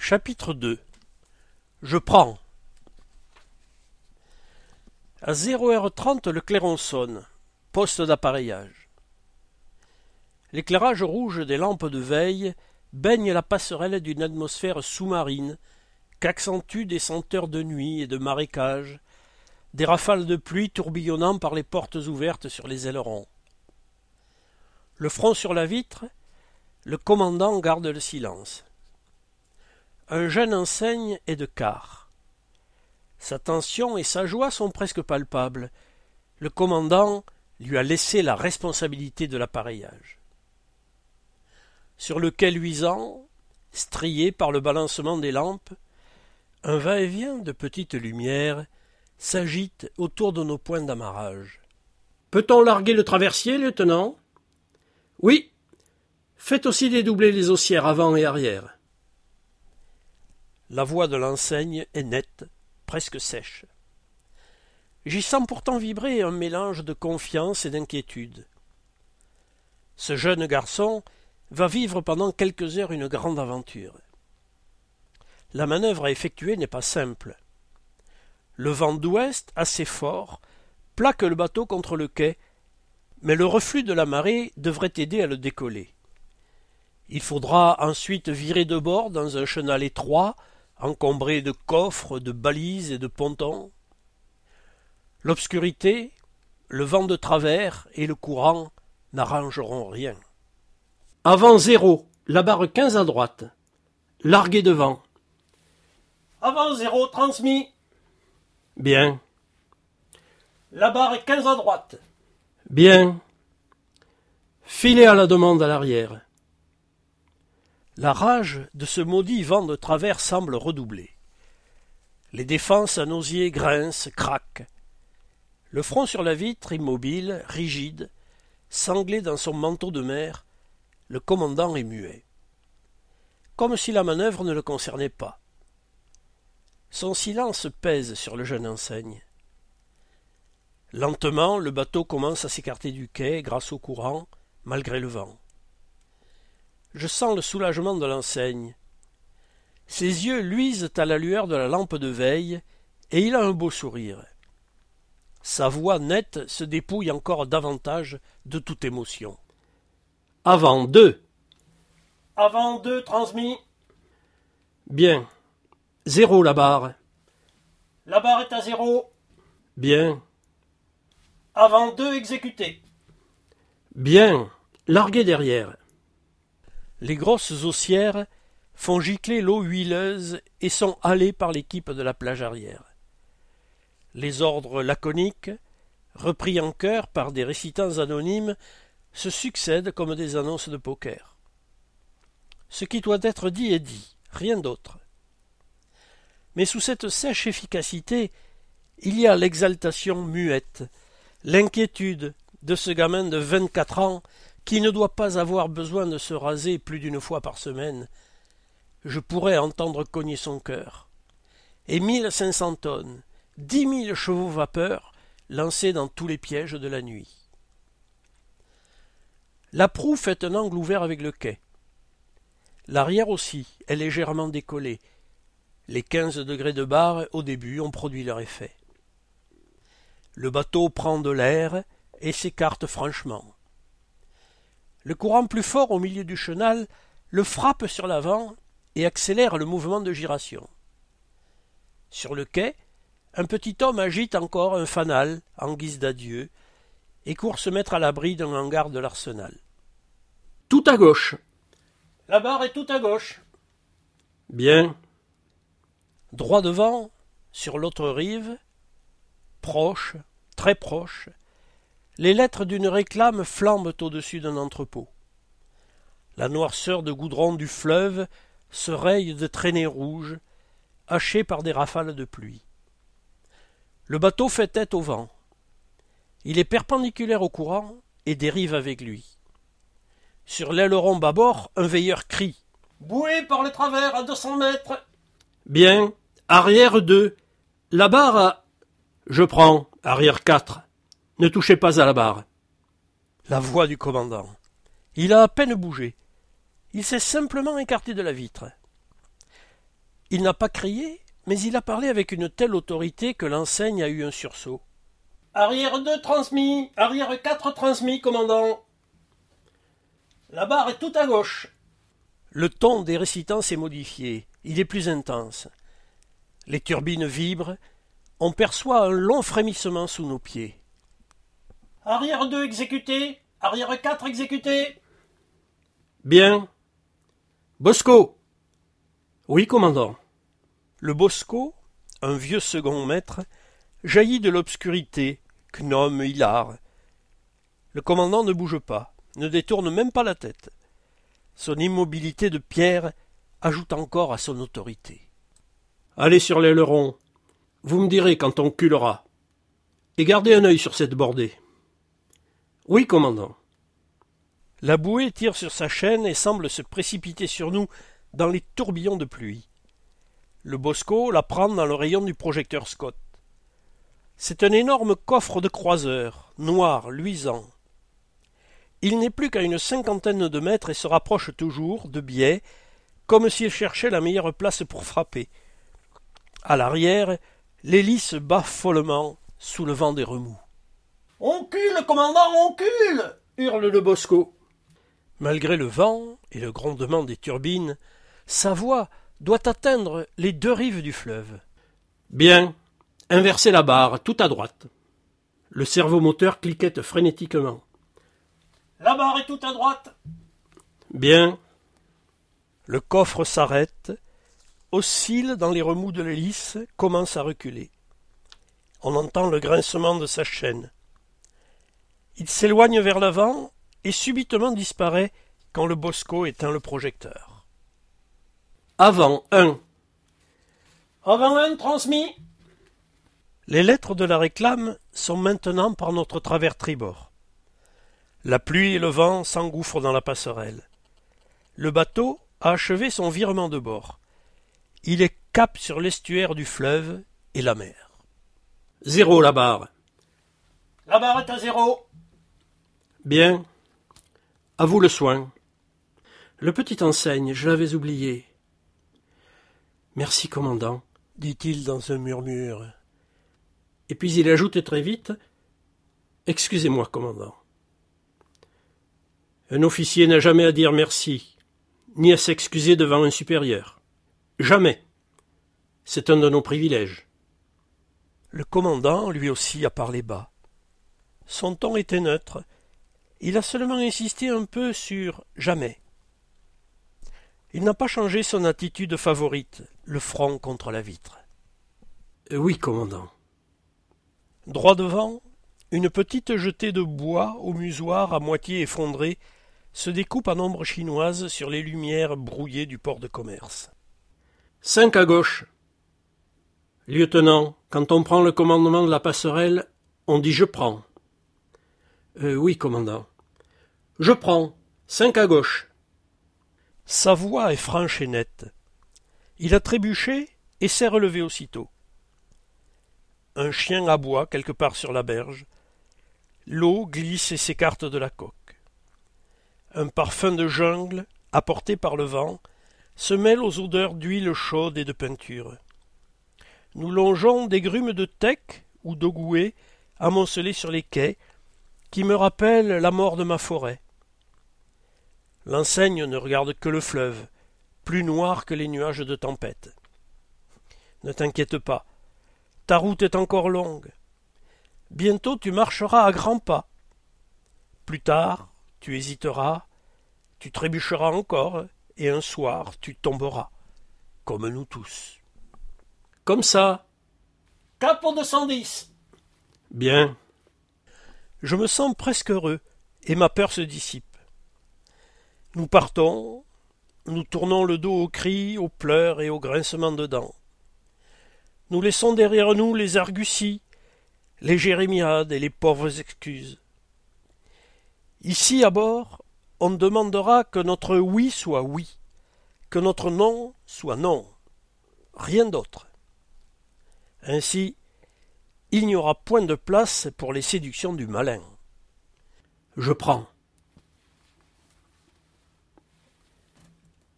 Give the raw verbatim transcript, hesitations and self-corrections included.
Chapitre deux. Je prends. À zéro heure trente, le clairon sonne. Poste d'appareillage. L'éclairage rouge des lampes de veille baigne la passerelle d'une atmosphère sous-marine qu'accentuent des senteurs de nuit et de marécage, des rafales de pluie tourbillonnant par les portes ouvertes sur les ailerons. Le front sur la vitre, le commandant garde le silence. Un jeune enseigne est de quart. Sa tension et sa joie sont presque palpables. Le commandant lui a laissé la responsabilité de l'appareillage. Sur le quai luisant, strié par le balancement des lampes, un va-et-vient de petites lumières s'agite autour de nos points d'amarrage. « Peut-on larguer le traversier, lieutenant ?»« Oui. Faites aussi dédoubler les haussières avant et arrière. » La voix de l'enseigne est nette, presque sèche. J'y sens pourtant vibrer un mélange de confiance et d'inquiétude. Ce jeune garçon va vivre pendant quelques heures une grande aventure. La manœuvre à effectuer n'est pas simple. Le vent d'ouest, assez fort, plaque le bateau contre le quai, mais le reflux de la marée devrait aider à le décoller. Il faudra ensuite virer de bord dans un chenal étroit, encombré de coffres, de balises et de pontons. L'obscurité, le vent de travers et le courant n'arrangeront rien. Avant zéro, la barre quinze à droite. Larguez devant. Avant zéro, transmis. Bien. La barre quinze à droite. Bien. Filez à la demande à l'arrière. La rage de ce maudit vent de travers semble redoubler. Les défenses à Nausier grincent, craquent. Le front sur la vitre, immobile, rigide, sanglé dans son manteau de mer, le commandant est muet. Comme si la manœuvre ne le concernait pas. Son silence pèse sur le jeune enseigne. Lentement, le bateau commence à s'écarter du quai grâce au courant, malgré le vent. Je sens le soulagement de l'enseigne. Ses yeux luisent à la lueur de la lampe de veille, et il a un beau sourire. Sa voix nette se dépouille encore davantage de toute émotion. Avant deux. Avant deux, transmis. Bien. Zéro la barre. La barre est à zéro. Bien. Avant deux, exécuté. Bien. Larguez derrière. Les grosses haussières font gicler l'eau huileuse et sont halées par l'équipe de la plage arrière. Les ordres laconiques, repris en chœur par des récitants anonymes, se succèdent comme des annonces de poker. Ce qui doit être dit est dit, rien d'autre. Mais sous cette sèche efficacité, il y a l'exaltation muette, l'inquiétude de ce gamin de vingt-quatre ans qui ne doit pas avoir besoin de se raser plus d'une fois par semaine. Je pourrais entendre cogner son cœur. Et mille cinq cents tonnes, dix mille chevaux vapeur lancés dans tous les pièges de la nuit. La proue fait un angle ouvert avec le quai. L'arrière aussi est légèrement décollé. Les quinze degrés de barre au début ont produit leur effet. Le bateau prend de l'air et s'écarte franchement. Le courant plus fort au milieu du chenal le frappe sur l'avant et accélère le mouvement de giration. Sur le quai, un petit homme agite encore un fanal en guise d'adieu et court se mettre à l'abri d'un hangar de l'arsenal. Tout à gauche. La barre est tout à gauche. Bien. Droit devant, sur l'autre rive, proche, très proche, les lettres d'une réclame flambent au-dessus d'un entrepôt. La noirceur de goudron du fleuve se raye de traînées rouges, hachées par des rafales de pluie. Le bateau fait tête au vent. Il est perpendiculaire au courant et dérive avec lui. Sur l'aileron bâbord, un veilleur crie. « Bouée par le travers à deux cents mètres !» Bien. Arrière deux. La barre à... Je prends. Arrière quatre. Ne touchez pas à la barre. La voix du commandant. Il a à peine bougé. Il s'est simplement écarté de la vitre. Il n'a pas crié, mais il a parlé avec une telle autorité que l'enseigne a eu un sursaut. Arrière deux transmis, arrière quatre transmis, commandant. La barre est tout à gauche. Le ton des récitants s'est modifié, il est plus intense. Les turbines vibrent, on perçoit un long frémissement sous nos pieds. Arrière deux exécuté, arrière quatre exécuté. Bien. Bosco. Oui, commandant. Le Bosco, un vieux second maître, jaillit de l'obscurité, gnome hilar. Le commandant ne bouge pas, ne détourne même pas la tête. Son immobilité de pierre ajoute encore à son autorité. Allez sur l'aileron. Vous me direz quand on culera. Et gardez un œil sur cette bordée. Oui, commandant. La bouée tire sur sa chaîne et semble se précipiter sur nous dans les tourbillons de pluie. Le Bosco la prend dans le rayon du projecteur Scott. C'est un énorme coffre de croiseur, noir, luisant. Il n'est plus qu'à une cinquantaine de mètres et se rapproche toujours, de biais, comme s'il cherchait la meilleure place pour frapper. À l'arrière, l'hélice bat follement sous le vent des remous. « On cule, commandant, on cule !» hurle le Bosco. Malgré le vent et le grondement des turbines, sa voix doit atteindre les deux rives du fleuve. « Bien, inversez la barre, tout à droite. » Le servomoteur cliquette frénétiquement. « La barre est tout à droite. » Bien. Le coffre s'arrête, oscille dans les remous de l'hélice, commence à reculer. On entend le grincement de sa chaîne. Il s'éloigne vers l'avant et subitement disparaît quand le Bosco éteint le projecteur. Avant un. Avant un transmis. Les lettres de la réclame sont maintenant par notre travers tribord. La pluie et le vent s'engouffrent dans la passerelle. Le bateau a achevé son virement de bord. Il est cap sur l'estuaire du fleuve et la mer. Zéro la barre. La barre est à zéro. Bien. À vous le soin. Le petit enseigne, je l'avais oublié. Merci, commandant, dit-il dans un murmure. Et puis il ajoute très vite. Excusez-moi, commandant. Un officier n'a jamais à dire merci, ni à s'excuser devant un supérieur. Jamais. C'est un de nos privilèges. Le commandant, lui aussi, a parlé bas. Son ton était neutre. Il a seulement insisté un peu sur « jamais ». Il n'a pas changé son attitude favorite, le front contre la vitre. Euh, oui, commandant. Droit devant, une petite jetée de bois au musoir à moitié effondré se découpe en ombre chinoise sur les lumières brouillées du port de commerce. Cinq à gauche. Lieutenant, quand on prend le commandement de la passerelle, on dit « je prends ». Euh, oui, commandant. Je prends. Cinq à gauche. Sa voix est franche et nette. Il a trébuché et s'est relevé aussitôt. Un chien aboie quelque part sur la berge. L'eau glisse et s'écarte de la coque. Un parfum de jungle, apporté par le vent, se mêle aux odeurs d'huile chaude et de peinture. Nous longeons des grumes de teck ou d'ogoué amoncelées sur les quais, qui me rappellent la mort de ma forêt. L'enseigne ne regarde que le fleuve, plus noir que les nuages de tempête. Ne t'inquiète pas, ta route est encore longue. Bientôt tu marcheras à grands pas. Plus tard, tu hésiteras, tu trébucheras encore, et un soir tu tomberas, comme nous tous. Comme ça. Cap pour deux cent dix. Bien. Je me sens presque heureux, et ma peur se dissipe. Nous partons, nous tournons le dos aux cris, aux pleurs et aux grincements de dents. Nous laissons derrière nous les arguties, les jérémiades et les pauvres excuses. Ici, à bord, on demandera que notre oui soit oui, que notre non soit non, rien d'autre. Ainsi, il n'y aura point de place pour les séductions du malin. Je prends.